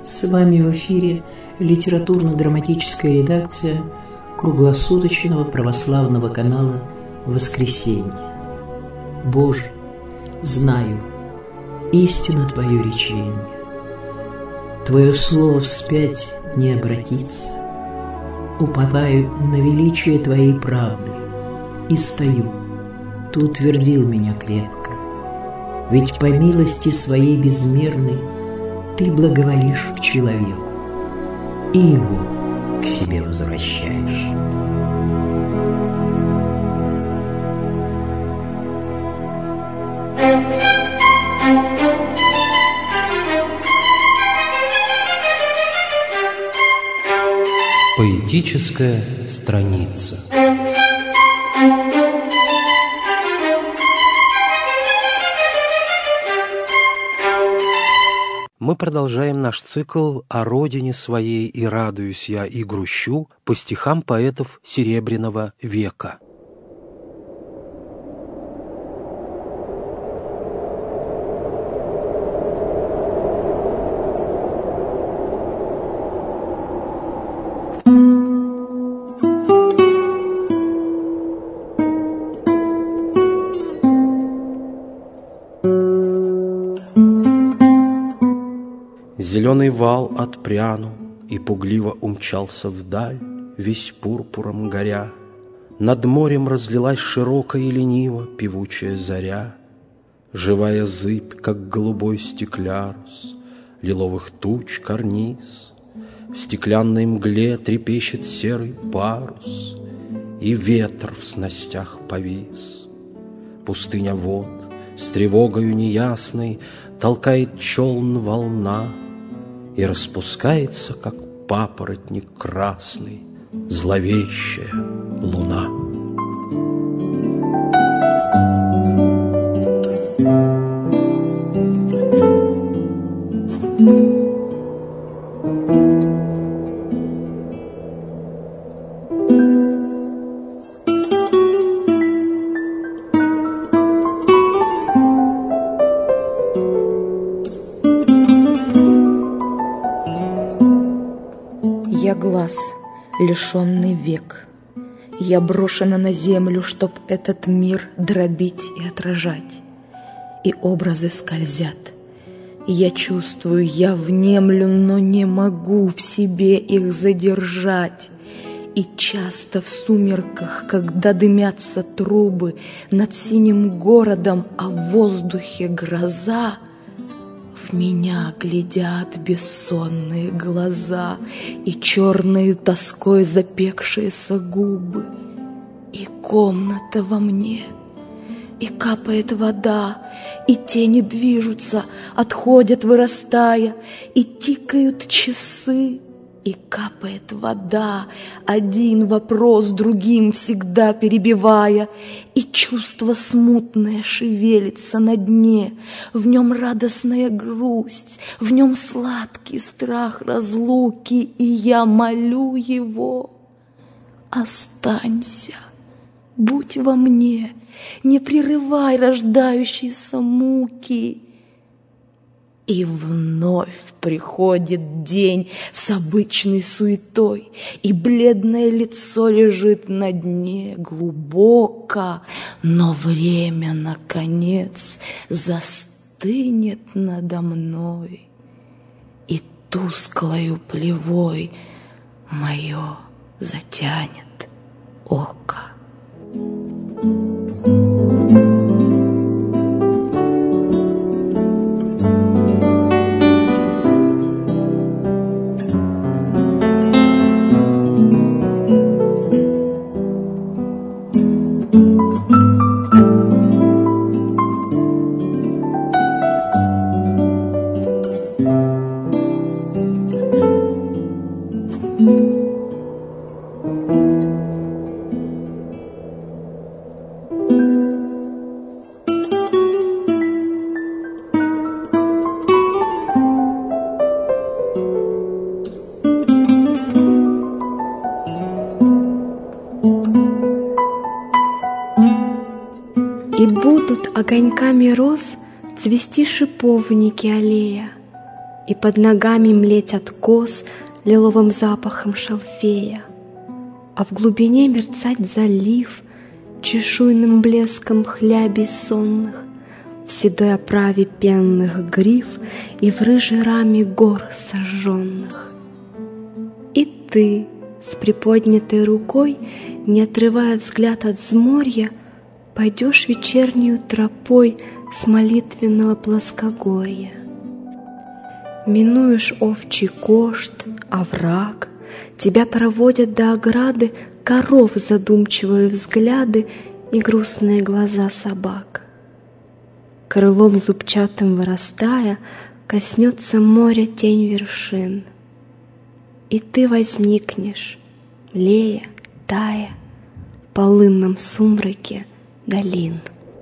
С вами в эфире литературно-драматическая редакция круглосуточного православного канала «Воскресенье». Боже, знаю, истинно Твое речение. Твое слово вспять не обратится. Уповаю на величие Твоей правды и стою. Ты утвердил меня крепко. Ведь по милости Своей безмерной Ты благоволишь к человеку и его к себе возвращаешь. Поэтическая страница. Мы продолжаем наш цикл о родине своей и радуюсь я и грущу по стихам поэтов Серебряного века. Зеленый вал отпрянул и пугливо умчался вдаль, весь пурпуром горя. Над морем разлилась широко и лениво певучая заря. Живая зыбь, как голубой стеклярус, лиловых туч карниз. В стеклянной мгле трепещет серый парус, и ветер в снастях повис. Пустыня вод с тревогою неясной толкает челн волна, и распускается, как папоротник красный, зловещая луна. Я глаз, лишенный век. Я брошена на землю, чтоб этот мир дробить и отражать. И образы скользят. Я чувствую, я внемлю, но не могу в себе их задержать. И часто в сумерках, когда дымятся трубы над синим городом, а в воздухе гроза, в меня глядят бессонные глаза и черной тоской запекшиеся губы. И комната во мне, и капает вода, и тени движутся, отходят, вырастая, и тикают часы, и капает вода, один вопрос другим всегда перебивая, и чувство смутное шевелится на дне, в нем радостная грусть, в нем сладкий страх разлуки, и я молю его: останься, будь во мне, не прерывай рождающейся муки. И вновь приходит день с обычной суетой, и бледное лицо лежит на дне глубоко, но время, наконец, застынет надо мной, и тусклою плевой мое затянет око. И будут огоньками роз цвести шиповники аллея, и под ногами млеть откос лиловым запахом шалфея, а в глубине мерцать залив чешуйным блеском хлябей сонных, в седой оправе пенных гриф и в рыжей раме гор сожженных. И ты с приподнятой рукой, не отрывая взгляд от взморья, пойдешь вечернюю тропой с молитвенного плоскогорья. Минуешь овчий кошт, овраг, тебя проводят до ограды коров задумчивые взгляды и грустные глаза собак. Крылом зубчатым вырастая, коснется моря тень вершин, и ты возникнешь, млея, тая, в полынном сумраке долин.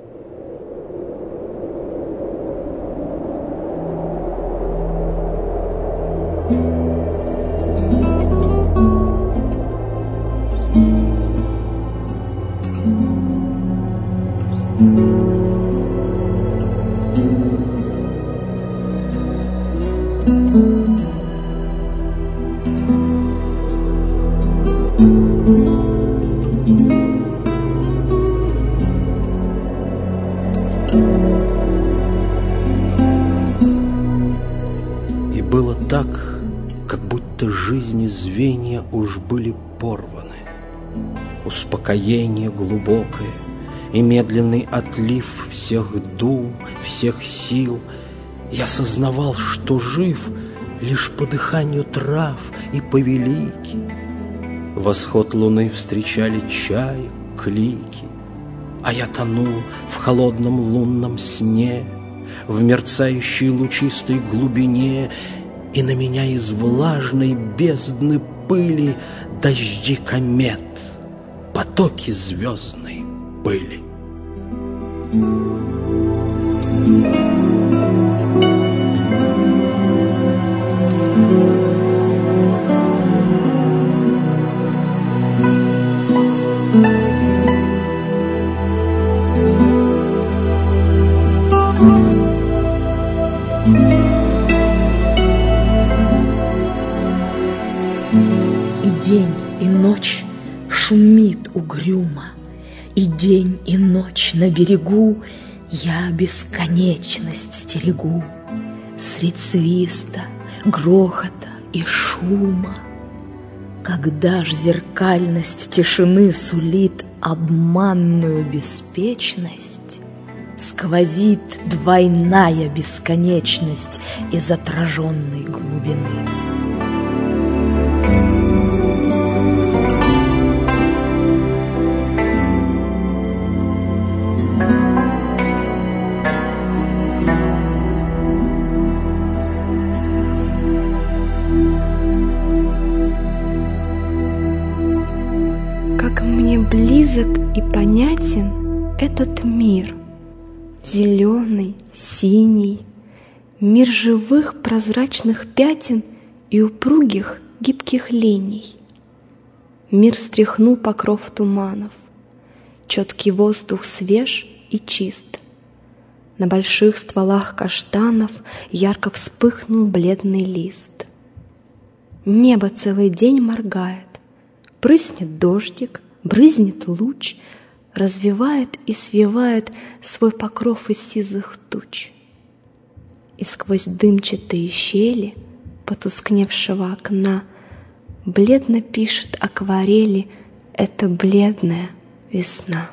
И было так, как будто жизни звенья уж были порваны. Успокоение глубокое и медленный отлив всех дум, всех сил. Я сознавал, что жив лишь по дыханию трав и повелики. Восход луны встречали чаек, клики, а я тонул в холодном лунном сне, в мерцающей лучистой глубине, и на меня из влажной бездны пыли дожди комет, потоки звездной пыли. День и ночь шумит угрюмо, и день и ночь на берегу я бесконечность стерегу. Средь свиста, грохота и шума. Когда ж зеркальность тишины сулит обманную беспечность, сквозит двойная бесконечность из отраженной глубины. Как мне близок и понятен этот мир, зеленый, синий, мир живых прозрачных пятен и упругих гибких линий. Мир стряхнул покров туманов, четкий воздух свеж и чист. На больших стволах каштанов ярко вспыхнул бледный лист. Небо целый день моргает, прыснет дождик, брызнет луч, развивает и свивает свой покров из сизых туч. И сквозь дымчатые щели потускневшего окна бледно пишет акварели эта бледная весна.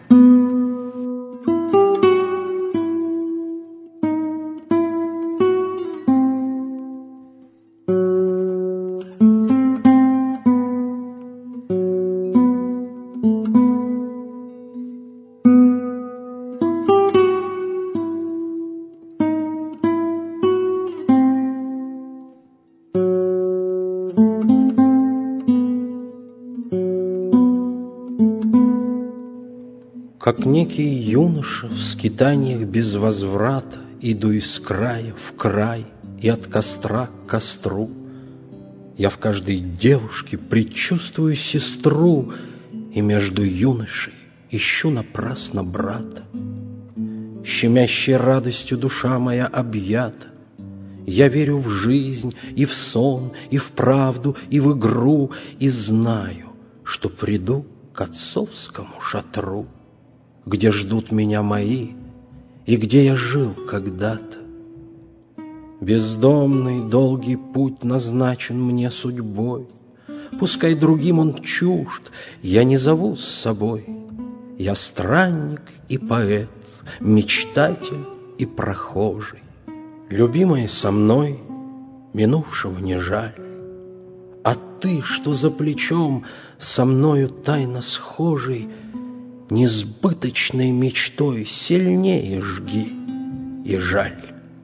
Как некий юноша в скитаниях без возврата иду из края в край и от костра к костру. Я в каждой девушке предчувствую сестру, и между юношей ищу напрасно брата. Щемящей радостью душа моя объята, Я верю в жизнь, и в сон, и в правду, и в игру, и знаю, что приду к отцовскому шатру, где ждут меня мои, и где я жил когда-то. Бездомный долгий путь назначен мне судьбой, пускай другим он чужд, я не зову с собой. Я странник и поэт, мечтатель и прохожий. Любимая со мной, минувшего не жаль. А ты, что за плечом со мною тайно схожий, несбыточной мечтой сильнее жги и жаль.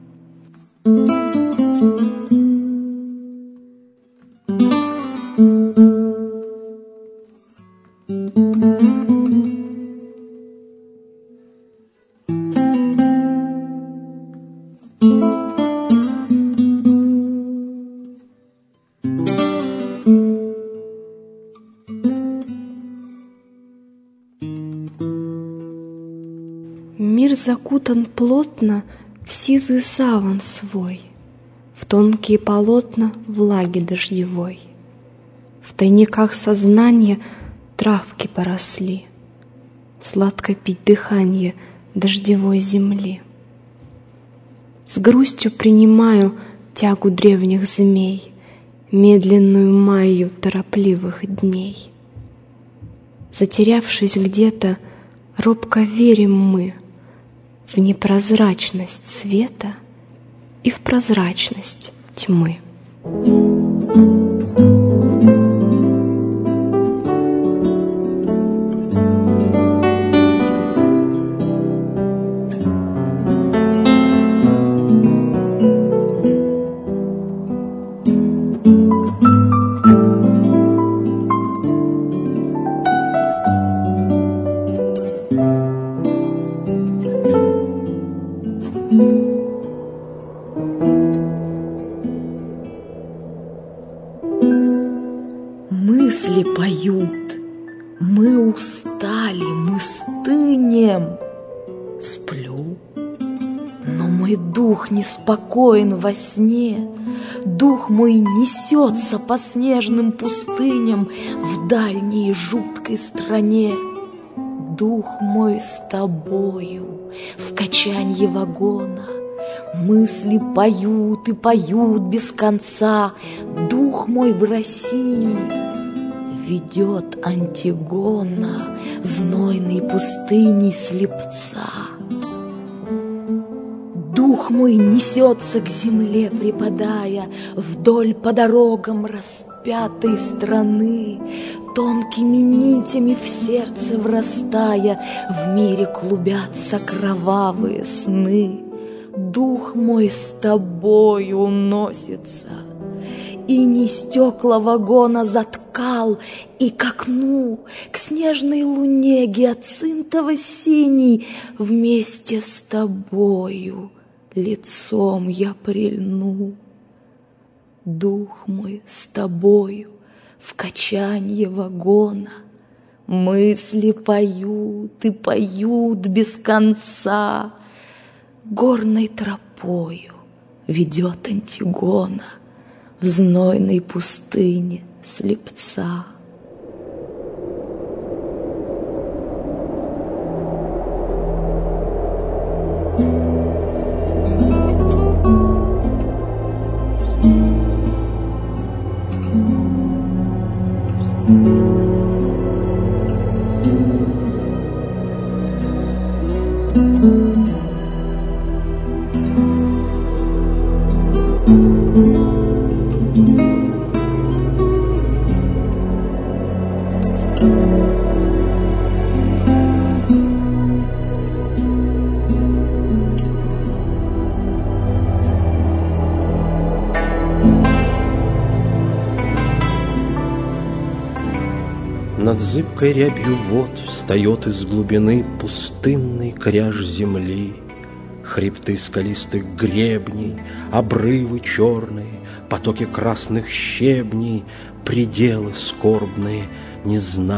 Мир закутан плотно в сизый саван свой, в тонкие полотна влаги дождевой. В тайниках сознания травки поросли, сладко пить дыхание дождевой земли. С грустью принимаю тягу древних змей, медленную майю торопливых дней. Затерявшись где-то, робко верим мы в непрозрачность света и в прозрачность тьмы. Мысли поют, мы устали, мы стынем. Сплю, но мой дух неспокоен во сне. Дух мой несется по снежным пустыням в дальней жуткой стране. Дух мой с тобою в качанье вагона. Мысли поют и поют без конца. Дух мой в России ведет Антигона знойной пустыней слепца. Дух мой несется к земле, припадая вдоль по дорогам распятой страны, тонкими нитями в сердце врастая, в мире клубятся кровавые сны. Дух мой с тобою уносится, и не стекла вагона заткал, и к окну, к снежной луне гиацинтово-синий вместе с тобою лицом я прильну. Дух мой с тобою в качанье вагона. Мысли поют и поют без конца. Горной тропою ведет Антигона в знойной пустыне слепца. Над зыбкой рябью вод встает из глубины пустынный кряж земли. Хребты скалистых гребней, обрывы черные, потоки красных щебней, пределы скорбные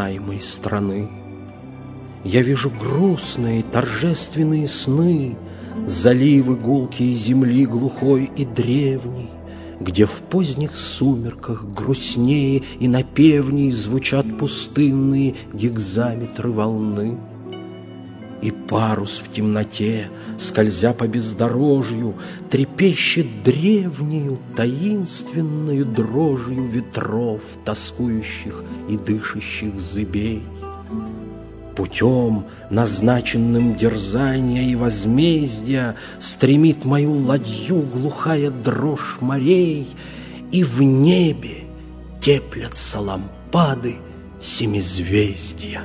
незнаемой страны. Я вижу грустные торжественные сны, заливы гулкие земли глухой и древней, где в поздних сумерках грустнее и напевней звучат пустынные гекзаметры волны. И парус в темноте, скользя по бездорожью, трепещет древнею таинственною дрожью ветров, тоскующих и дышащих зыбей. Путем, назначенным дерзания и возмездия, стремит мою ладью глухая дрожь морей, и в небе теплятся лампады семизвездия.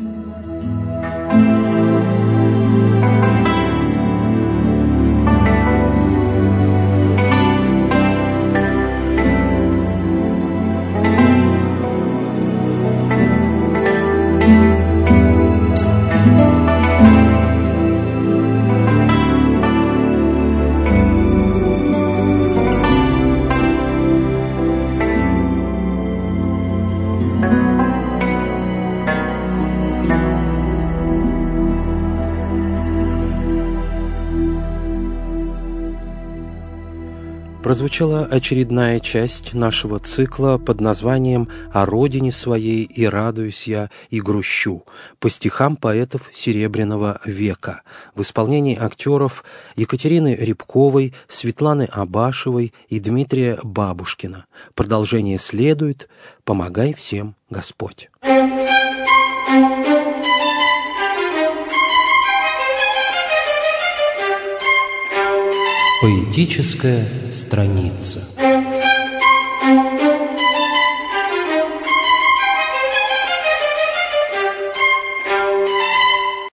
Прозвучала очередная часть нашего цикла под названием «О родине своей и радуюсь я, и грущу» по стихам поэтов Серебряного века в исполнении актеров Екатерины Рябковой, Светланы Абашевой и Дмитрия Бабушкина. Продолжение следует. Помогай всем, Господь. Поэтическая страница.